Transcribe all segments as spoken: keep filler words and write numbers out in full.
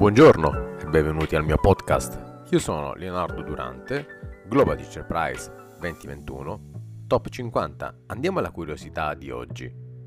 Buongiorno e benvenuti al mio podcast. Io sono Leonardo Durante, Global Teacher Prize duemilaventuno, Top cinquanta. Andiamo alla curiosità di oggi.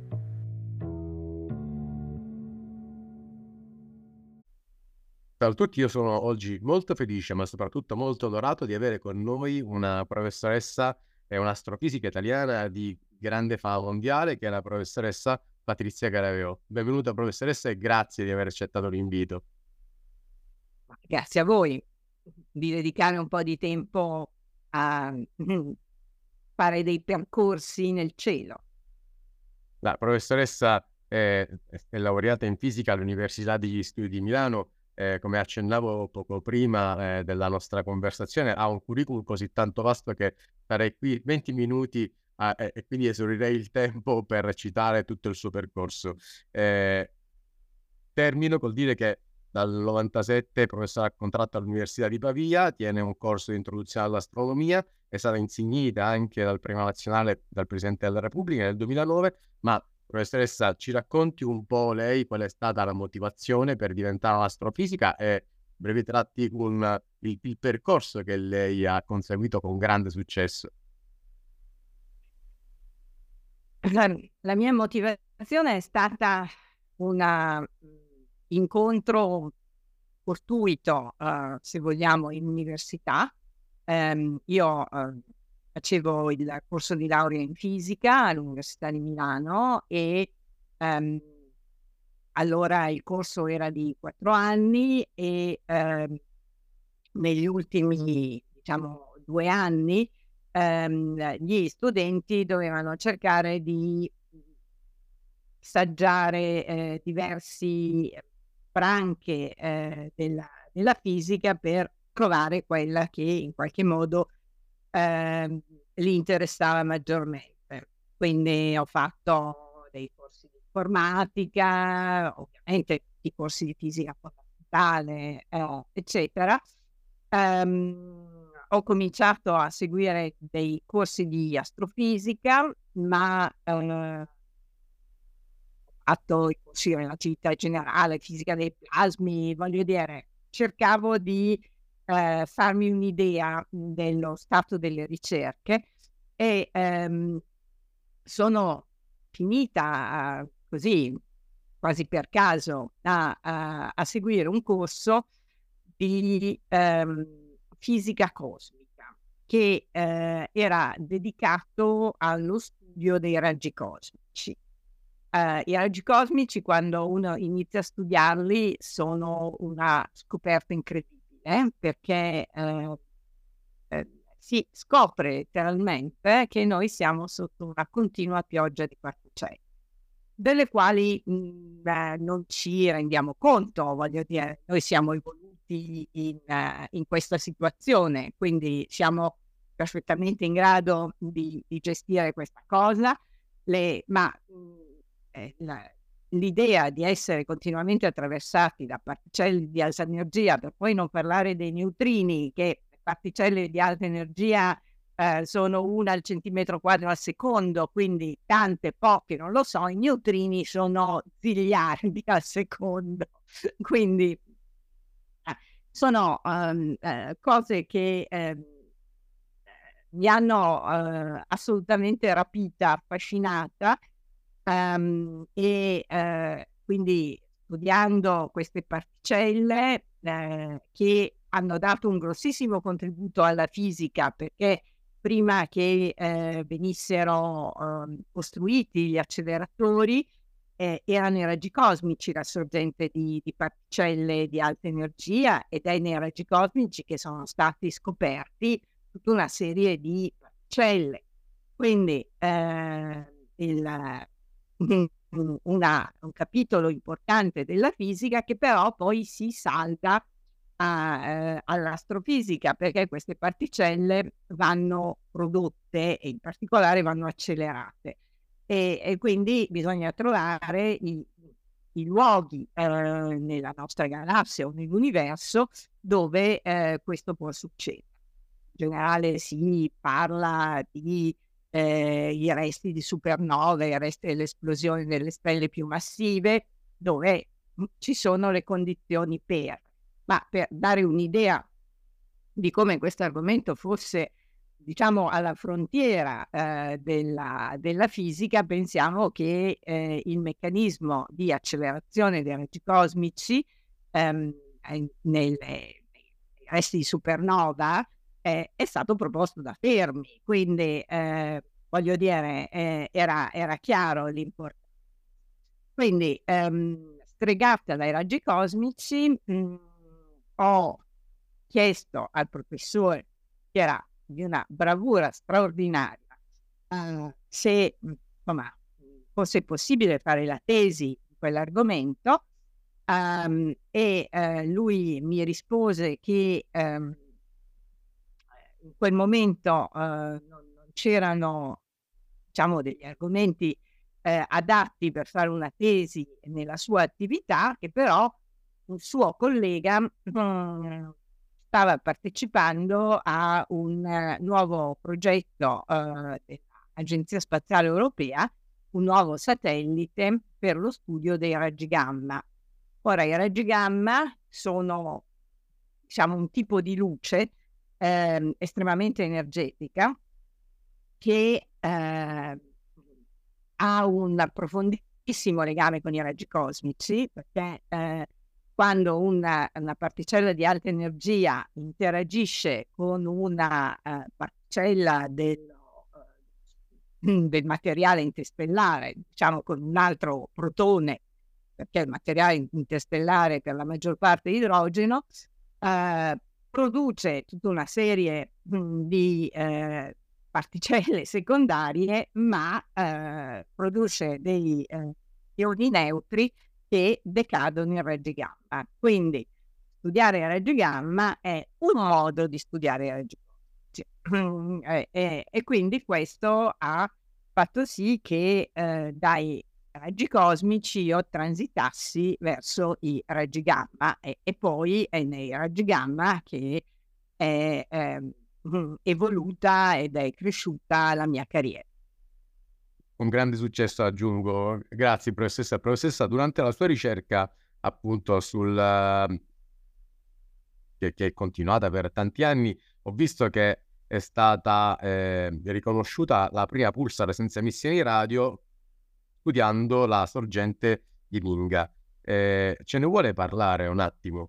Ciao a tutti, io sono oggi molto felice, ma soprattutto molto onorato di avere con noi una professoressa e un'astrofisica italiana di grande fama mondiale, che è la professoressa Patrizia Garaveo. Benvenuta professoressa e grazie di aver accettato l'invito. Grazie a voi di dedicare un po' di tempo a fare dei percorsi nel cielo. La professoressa è, è laureata in fisica all'Università degli Studi di Milano. Eh, come accennavo poco prima eh, della nostra conversazione, ha un curriculum così tanto vasto che sarei qui venti minuti a, eh, e quindi esaurirei il tempo per citare tutto il suo percorso. Eh, termino col dire che dal novantasette è professore a contratto all'Università di Pavia, tiene un corso di introduzione all'astronomia, è stata insignita anche dal Premio Nazionale dal Presidente della Repubblica nel duemilanove, ma professoressa, ci racconti un po' lei qual è stata la motivazione per diventare un'astrofisica e brevi tratti un, il, il percorso che lei ha conseguito con grande successo. La, la mia motivazione è stata un incontro fortuito, uh, se vogliamo, in università. Um, io uh, facevo il corso di laurea in fisica all'Università di Milano e um, allora il corso era di quattro anni e um, negli ultimi, diciamo, due anni um, gli studenti dovevano cercare di assaggiare eh, diversi branche eh, della, della fisica per trovare quella che in qualche modo eh, li interessava maggiormente. Quindi ho fatto dei corsi di informatica, ovviamente i corsi di fisica fondamentale, eh, eccetera. Um, ho cominciato a seguire dei corsi di astrofisica, ma eh, fatto i corsi di relatività generale, fisica dei plasmi, voglio dire, cercavo di eh, farmi un'idea dello stato delle ricerche e ehm, sono finita uh, così, quasi per caso, a, a, a seguire un corso di ehm, fisica cosmica che eh, era dedicato allo studio dei raggi cosmici. Uh, I raggi cosmici, quando uno inizia a studiarli, sono una scoperta incredibile, eh? perché uh, eh, si scopre letteralmente che noi siamo sotto una continua pioggia di particelle, delle quali mh, beh, non ci rendiamo conto, voglio dire, noi siamo evoluti in, uh, in questa situazione, quindi siamo perfettamente in grado di, di gestire questa cosa, le, ma mh, La, l'idea di essere continuamente attraversati da particelle di alta energia, per poi non parlare dei neutrini, che particelle di alta energia eh, sono una al centimetro quadro al secondo, quindi tante, poche, non lo so, i neutrini sono ziliardi al secondo, quindi eh, sono um, eh, cose che eh, mi hanno eh, assolutamente rapita, affascinata. Um, e uh, quindi studiando queste particelle uh, che hanno dato un grossissimo contributo alla fisica, perché prima che uh, venissero uh, costruiti gli acceleratori eh, erano i raggi cosmici la sorgente di, di particelle di alta energia, ed è nei raggi cosmici che sono stati scoperti tutta una serie di particelle. Quindi uh, il Una, un capitolo importante della fisica, che però poi si salta a, eh, all'astrofisica, perché queste particelle vanno prodotte e in particolare vanno accelerate e, e quindi bisogna trovare i, i luoghi eh, nella nostra galassia o nell'universo dove eh, questo può succedere. In generale si parla di Eh, i resti di supernove, i resti delle esplosioni delle stelle più massive, dove ci sono le condizioni per. Ma per dare un'idea di come questo argomento fosse, diciamo, alla frontiera eh, della, della fisica, pensiamo che eh, il meccanismo di accelerazione dei raggi cosmici ehm, eh, nelle, nei resti di supernova eh, è stato proposto da Fermi, quindi eh, voglio dire, eh, era, era chiaro l'importanza. Quindi, ehm, stregata dai raggi cosmici, mh, ho chiesto al professore, che era di una bravura straordinaria, eh, se mh, insomma, fosse possibile fare la tesi di quell'argomento, ehm, e eh, lui mi rispose che ehm, in quel momento eh, non, non c'erano, diciamo, degli argomenti eh, adatti per fare una tesi nella sua attività, che però un suo collega mm, stava partecipando a un eh, nuovo progetto eh, dell'Agenzia Spaziale Europea, un nuovo satellite per lo studio dei raggi gamma. Ora, i raggi gamma sono, diciamo, un tipo di luce ehm, estremamente energetica che eh, ha un profondissimo legame con i raggi cosmici, perché eh, quando una, una particella di alta energia interagisce con una uh, particella del, uh, del materiale interstellare, diciamo con un altro protone, perché il materiale interstellare per la maggior parte è idrogeno, uh, produce tutta una serie mh, di eh, particelle secondarie, ma eh, produce dei eh, ioni neutri che decadono in raggi gamma. Quindi studiare i raggi gamma è un modo di studiare i raggi gamma. e, e, e quindi questo ha fatto sì che eh, dai raggi cosmici io transitassi verso i raggi gamma e, e poi è nei raggi gamma che è eh, evoluta ed è cresciuta la mia carriera. Un grande successo, aggiungo. Grazie, professoressa. Professoressa, durante la sua ricerca appunto sul che, che è continuata per tanti anni, ho visto che è stata eh, riconosciuta la prima pulsar senza emissioni radio studiando la sorgente di Minga. Eh, ce ne vuole parlare un attimo?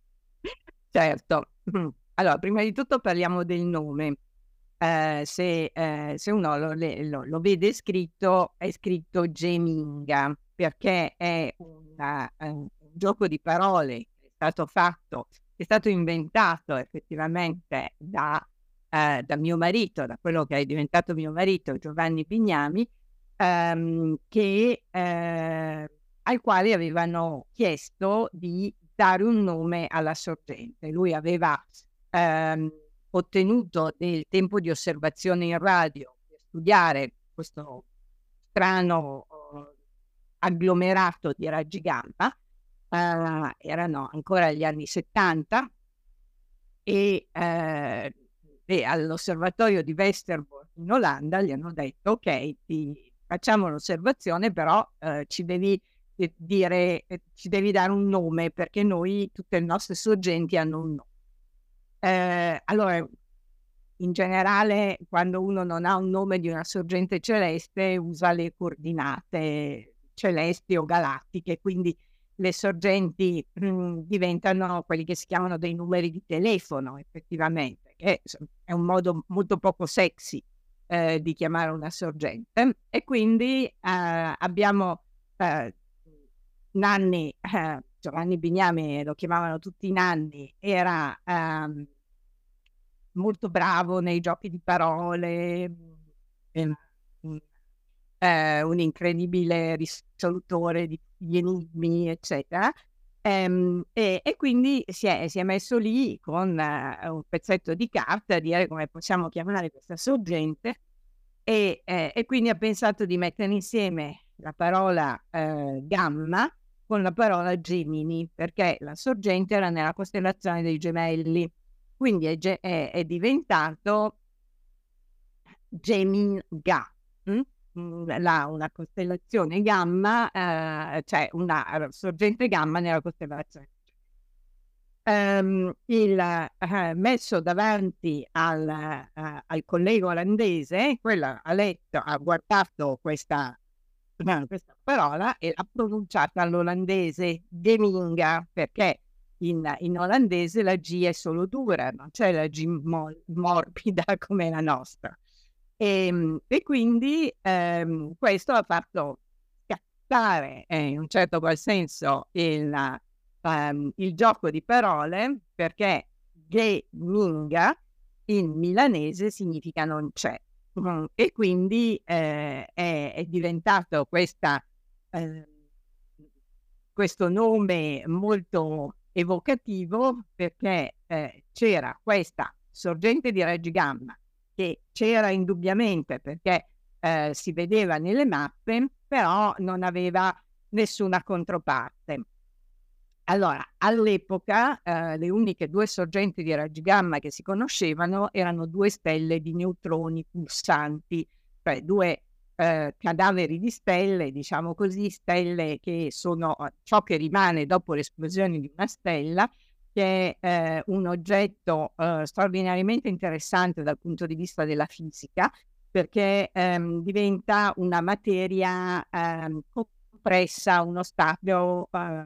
Certo. Allora, prima di tutto parliamo del nome. Eh, se, eh, se uno lo, lo, lo vede scritto, è scritto Geminga, perché è una, un gioco di parole che è stato fatto, è stato inventato effettivamente da, eh, da mio marito, da quello che è diventato mio marito, Giovanni Bignami, ehm, che, eh, al quale avevano chiesto di dare un nome alla sorgente. Lui aveva ehm, ottenuto del tempo di osservazione in radio per studiare questo strano uh, agglomerato di raggi gamma, uh, erano ancora gli anni settanta, e, uh, e all'osservatorio di Westerbork in Olanda gli hanno detto: ok, ti facciamo l'osservazione, però uh, ci devi dire, ci devi dare un nome, perché noi, tutte le nostre sorgenti hanno un nome. Eh, allora, in generale, quando uno non ha un nome di una sorgente celeste, usa le coordinate celesti o galattiche, quindi le sorgenti mh, diventano quelli che si chiamano dei numeri di telefono, effettivamente, che è un modo molto poco sexy eh, di chiamare una sorgente. E quindi eh, abbiamo eh, Nanni, eh, Giovanni Bignami, lo chiamavano tutti Nanni, era ehm, molto bravo nei giochi di parole, eh, eh, un incredibile risolutore di di enigmi, eccetera. Ehm, e, e quindi si è, si è messo lì con eh, un pezzetto di carta a dire come possiamo chiamare questa sorgente, e, eh, e quindi ha pensato di mettere insieme la parola eh, gamma con la parola Gemini, perché la sorgente era nella costellazione dei gemelli, quindi è, è, è diventato Geminga, mm? La, una costellazione gamma, eh, cioè una sorgente gamma nella costellazione. ehm, il, eh, messo davanti al, eh, al collega olandese, quello ha letto, ha guardato questa, eh, questa parola e l'ha pronunciata all'olandese, Geminga, perché in, in olandese la G è solo dura, non c'è la G mo- morbida come la nostra. E, e quindi ehm, questo ha fatto scattare eh, in un certo qual senso il, ehm, il gioco di parole, perché Geminga in milanese significa non c'è. Mm, e quindi eh, è, è diventato questa, eh, questo nome molto evocativo, perché eh, c'era questa sorgente di Reggio Gamma che c'era indubbiamente perché eh, si vedeva nelle mappe, però non aveva nessuna controparte. Allora, all'epoca eh, le uniche due sorgenti di raggi gamma che si conoscevano erano due stelle di neutroni pulsanti, cioè due eh, cadaveri di stelle, diciamo così, stelle che sono eh, ciò che rimane dopo l'esplosione di una stella, che è eh, un oggetto eh, straordinariamente interessante dal punto di vista della fisica, perché ehm, diventa una materia ehm, compressa, uno stadio eh,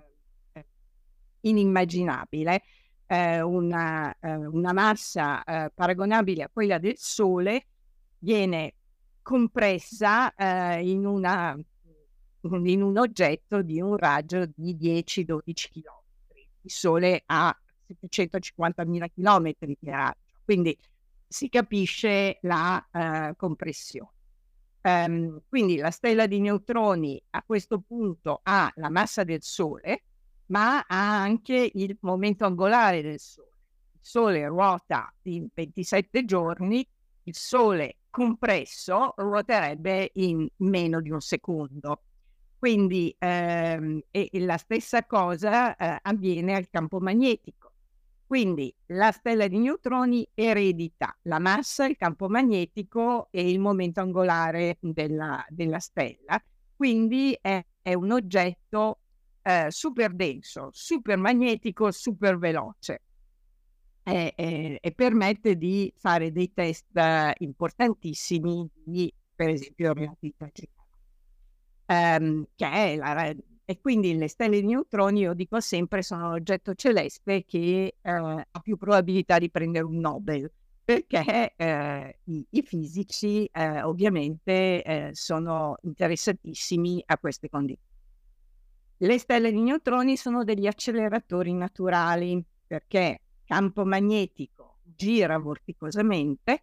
inimmaginabile, eh, una, eh, una massa eh, paragonabile a quella del Sole viene compressa eh, in, una, in un oggetto di un raggio di dieci dodici chilometri. Il Sole ha settecentocinquantamila chilometri di raggio, quindi si capisce la eh, compressione. Um, quindi la stella di neutroni a questo punto ha la massa del Sole, ma ha anche il momento angolare del Sole. Il Sole ruota in ventisette giorni, il Sole compresso ruoterebbe in meno di un secondo. Quindi ehm, e, e la stessa cosa eh, avviene al campo magnetico. Quindi la stella di neutroni eredita la massa, il campo magnetico e il momento angolare della, della stella. Quindi è, è un oggetto eh, super denso, super magnetico, super veloce e, e, e permette di fare dei test eh, importantissimi di, per esempio, relatività generale. Um, che è la E quindi le stelle di neutroni, io dico sempre, sono l'oggetto celeste che eh, ha più probabilità di prendere un Nobel, perché eh, i, i fisici eh, ovviamente eh, sono interessatissimi a queste condizioni. Le stelle di neutroni sono degli acceleratori naturali, perché campo magnetico gira vorticosamente,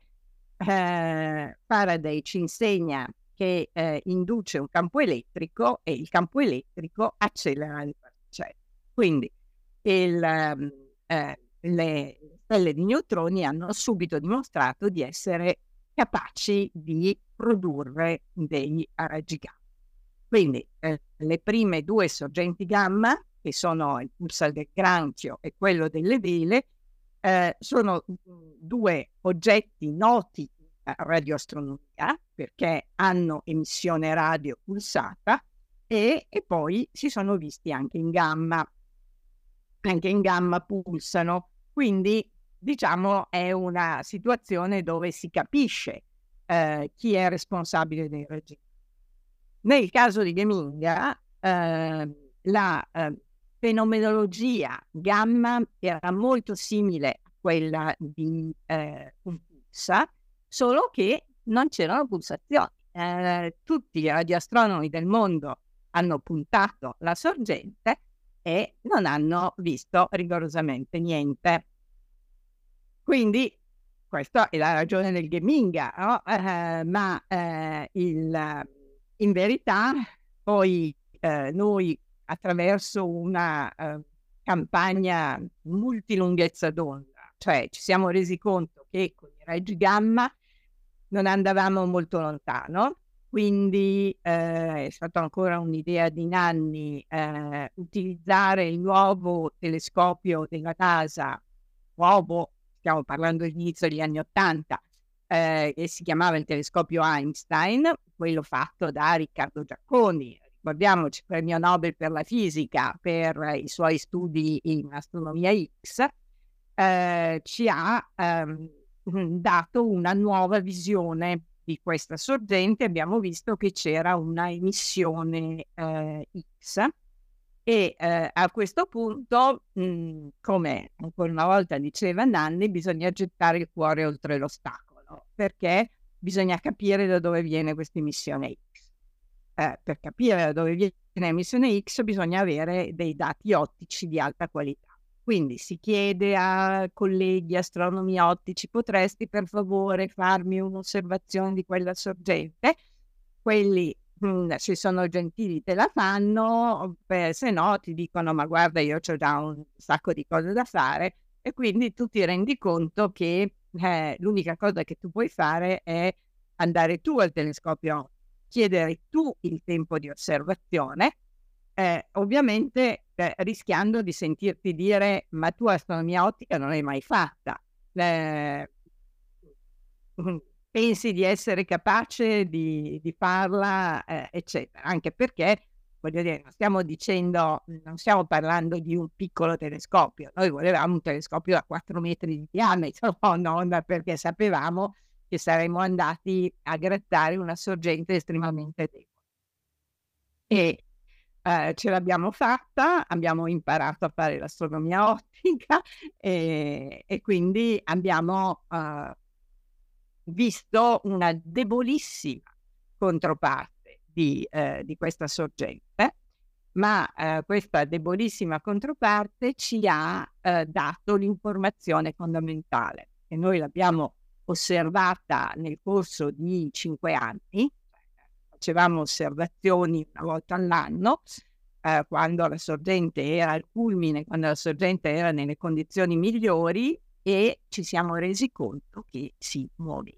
eh, Faraday ci insegna che eh, induce un campo elettrico e il campo elettrico accelera le particelle. Quindi il, eh, le stelle di neutroni hanno subito dimostrato di essere capaci di produrre dei raggi gamma. Quindi eh, le prime due sorgenti gamma, che sono il pulsar del granchio e quello delle vele, eh, sono due oggetti noti in radioastronomia perché hanno emissione radio pulsata e, e poi si sono visti anche in gamma. Anche in gamma pulsano, quindi diciamo è una situazione dove si capisce eh, chi è responsabile dei raggi. Nel caso di Geminga, eh, la eh, fenomenologia gamma era molto simile a quella di eh, un pulsar, solo che non c'erano pulsazioni. Eh, tutti i radioastronomi del mondo hanno puntato la sorgente e non hanno visto rigorosamente niente. Quindi questa è la ragione del Geminga, no? eh, ma eh, il in verità poi eh, noi attraverso una eh, campagna multilunghezza d'onda, cioè ci siamo resi conto che con i raggi gamma non andavamo molto lontano, quindi eh, è stata ancora un'idea di Nanni eh, utilizzare il nuovo telescopio della NASA, nuovo, stiamo parlando dell'inizio degli anni Ottanta, Eh, e si chiamava il telescopio Einstein, quello fatto da Riccardo Giacconi. ricordiamoci, premio Nobel per la fisica per i suoi studi in astronomia X, eh, ci ha ehm, dato una nuova visione di questa sorgente. Abbiamo visto che c'era una emissione eh, X e eh, a questo punto, mh, come ancora una volta diceva Nanni, bisogna gettare il cuore oltre l'ostacolo, perché bisogna capire da dove viene questa emissione X. Eh, per capire da dove viene l'emissione X bisogna avere dei dati ottici di alta qualità. Quindi si chiede a colleghi astronomi ottici: potresti per favore farmi un'osservazione di quella sorgente? Quelli mh, se sono gentili te la fanno, beh, se no ti dicono: ma guarda, io ho già un sacco di cose da fare. E quindi tu ti rendi conto che eh, l'unica cosa che tu puoi fare è andare tu al telescopio, chiedere tu il tempo di osservazione, eh, ovviamente eh, rischiando di sentirti dire: ma tu astronomia ottica non l'hai mai fatta, eh, pensi di essere capace di, di farla, eh, eccetera. Anche perché, voglio dire, non stiamo dicendo, non stiamo parlando di un piccolo telescopio. Noi volevamo un telescopio da quattro metri di diametro, non perché sapevamo che saremmo andati a grattare una sorgente estremamente debole. E eh, ce l'abbiamo fatta, abbiamo imparato a fare l'astronomia ottica e, e quindi abbiamo eh, visto una debolissima controparte di, eh, di questa sorgente, ma eh, questa debolissima controparte ci ha eh, dato l'informazione fondamentale, e noi l'abbiamo osservata nel corso di cinque anni. Facevamo osservazioni una volta all'anno, eh, quando la sorgente era al culmine, quando la sorgente era nelle condizioni migliori, e ci siamo resi conto che si muoveva.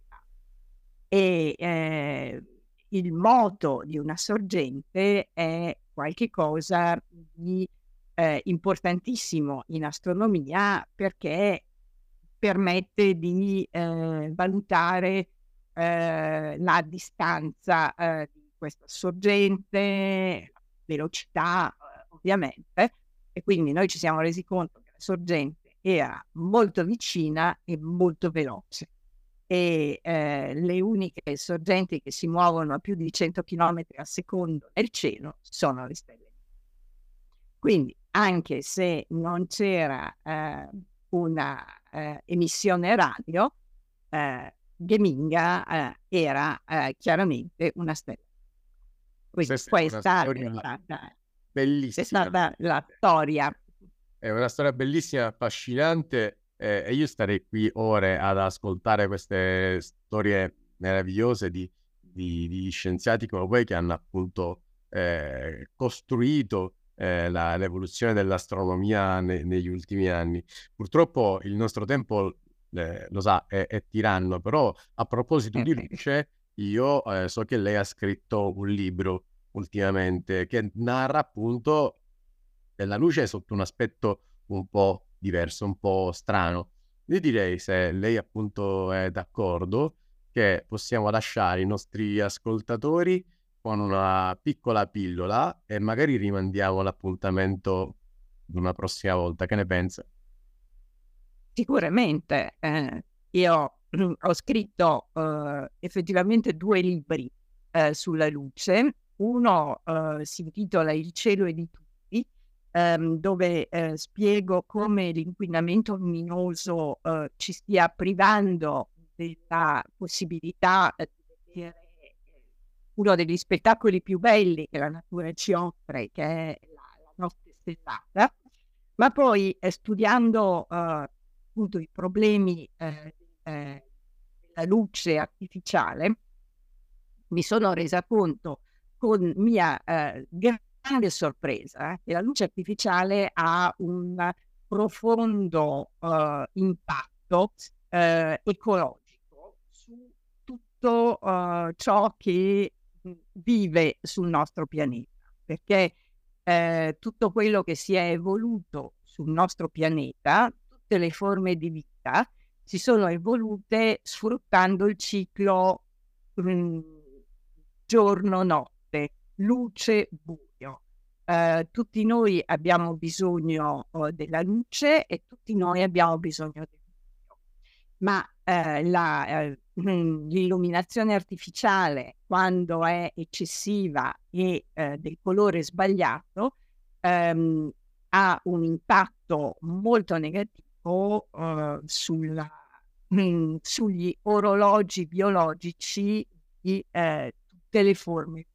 E eh, il moto di una sorgente è qualche cosa di eh, importantissimo in astronomia, perché permette di eh, valutare eh, la distanza eh, di questa sorgente, la velocità eh, ovviamente, e quindi noi ci siamo resi conto che la sorgente era molto vicina e molto veloce, e eh, le uniche sorgenti che si muovono a più di cento chilometri al secondo nel cielo sono le stelle. Quindi anche se non c'era eh, una eh, emissione radio, eh, Geminga eh, era eh, chiaramente una stella. Quindi Questa è una questa è storia stata, è bellissima. stata la storia. È una storia bellissima, affascinante, eh, e io starei qui ore ad ascoltare queste storie meravigliose di, di- di scienziati come voi, che hanno appunto eh, costruito eh, la- l'evoluzione dell'astronomia ne- negli ultimi anni. Purtroppo il nostro tempo, eh, lo sa, è, è tiranno, però a proposito di luce, io eh, so che lei ha scritto un libro ultimamente che narra appunto della luce sotto un aspetto un po' diverso, un po' strano. Io direi, se lei appunto è d'accordo, che possiamo lasciare i nostri ascoltatori con una piccola pillola e magari rimandiamo l'appuntamento di una prossima volta. Che ne pensa? Sicuramente. Eh, io ho scritto eh, effettivamente due libri eh, sulla luce. Uno eh, si intitola Il cielo è di tutti, ehm, dove eh, spiego come l'inquinamento luminoso eh, ci stia privando della possibilità eh, di vedere uno degli spettacoli più belli che la natura ci offre, che è la, la notte stellata. Ma poi eh, studiando eh, appunto i problemi eh, eh, della luce artificiale, mi sono resa conto, con mia eh, grande sorpresa, eh, che la luce artificiale ha un profondo eh, impatto eh, ecologico su tutto eh, ciò che mh, vive sul nostro pianeta, perché eh, tutto quello che si è evoluto sul nostro pianeta, tutte le forme di vita, si sono evolute sfruttando il ciclo mh, giorno-notte. luce, buio. Eh, tutti noi abbiamo bisogno oh, della luce e tutti noi abbiamo bisogno del buio. Ma eh, la, eh, mm, l'illuminazione artificiale, quando è eccessiva e eh, del colore sbagliato, ehm, ha un impatto molto negativo eh, sulla, mm, sugli orologi biologici di eh, tutte le forme.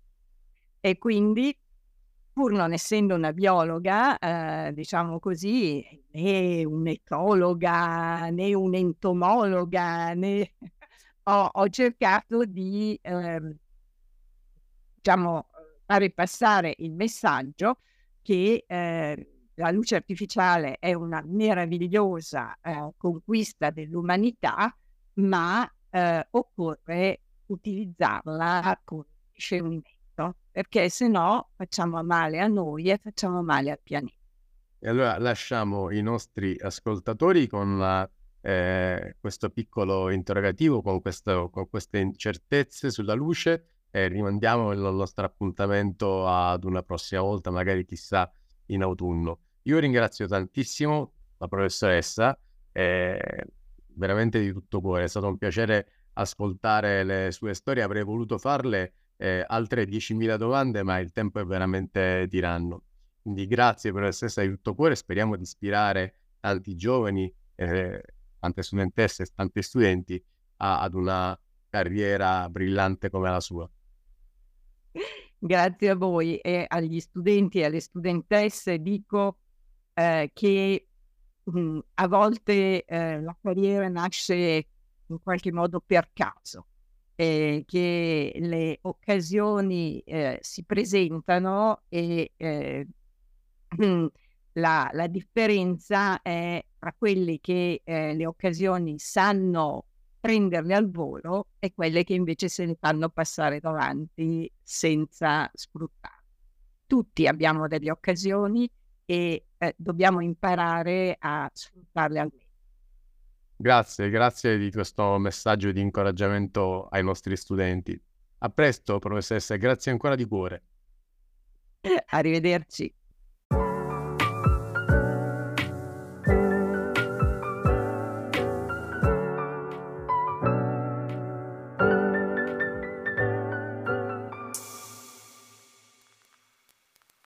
E quindi, pur non essendo una biologa, eh, diciamo così, né un'etologa, né un'entomologa, né ho, ho cercato di ehm, diciamo, fare passare il messaggio che eh, la luce artificiale è una meravigliosa eh, conquista dell'umanità, ma eh, occorre utilizzarla con discernimento, perché se no facciamo male a noi e facciamo male al pianeta. E allora lasciamo i nostri ascoltatori con la, eh, questo piccolo interrogativo, con, questo, con queste incertezze sulla luce, e rimandiamo il nostro appuntamento ad una prossima volta, magari chissà in autunno. Io ringrazio tantissimo la professoressa, eh, veramente di tutto cuore, è stato un piacere ascoltare le sue storie, avrei voluto farle eh, altre diecimila domande, ma il tempo è veramente tiranno. Quindi grazie professoressa di tutto cuore, speriamo di ispirare tanti giovani, eh, tante studentesse e tanti studenti a, ad una carriera brillante come la sua. Grazie a voi e agli studenti e alle studentesse dico eh, che mh, a volte eh, la carriera nasce in qualche modo per caso, e che le occasioni eh, si presentano e eh, la, la differenza è tra quelli che eh, le occasioni sanno prenderle al volo e quelle che invece se ne fanno passare davanti senza sfruttare. Tutti abbiamo delle occasioni e eh, dobbiamo imparare a sfruttarle al meglio. Grazie, grazie di questo messaggio di incoraggiamento ai nostri studenti. A presto, professoressa, grazie ancora di cuore. Arrivederci.